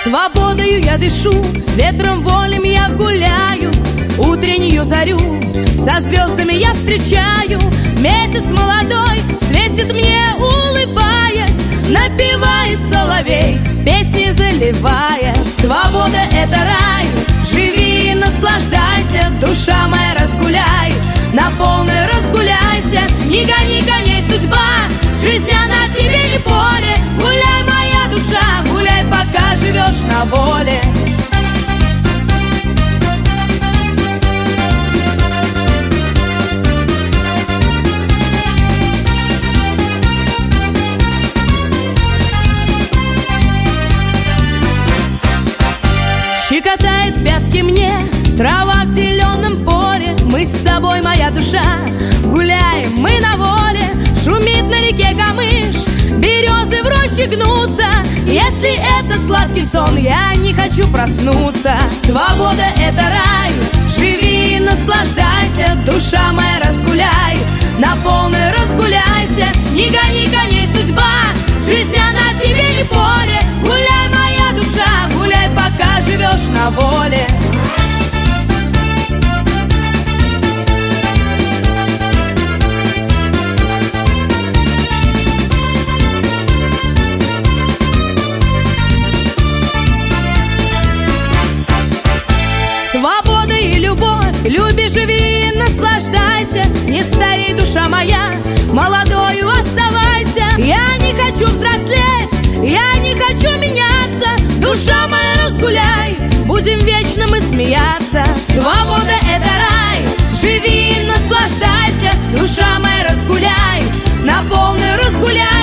Свободою я дышу, ветром волем я гуляю, утреннюю зарю со звездами я встречаю. Месяц молодой светит мне, улыбаясь, напевает соловей, песни заливая. Свобода — это рай, живи и наслаждайся, душа моя, разгуляй, на полной разгуляйся. Не гони коней, судьба, жизнь она тебе не поле. Гуляй, моя душа, гуляй, пока живешь на воле. Щекотает пятки мне трава в зеленом поле. Мы с тобой, моя душа, гуляем мы на воле. Шумит на реке камыш, березы в роще гнутся. Если это сладкий сон, я не хочу проснуться. Свобода — это рай, живи и наслаждайся, душа моя, разгуляй, на полной разгуляйся. Не гони коней, судьба, жизнь она тебе не поле. Гуляй, моя душа, гуляй, пока живешь на воле. Свобода и любовь, люби, живи и наслаждайся. Не старей, душа моя, молодою оставайся. Я не хочу взрослеть, я не хочу меняться. Душа моя, разгуляй, будем вечно мы смеяться. Свобода — это рай, живи и наслаждайся, душа моя, разгуляй, на полной разгуляй.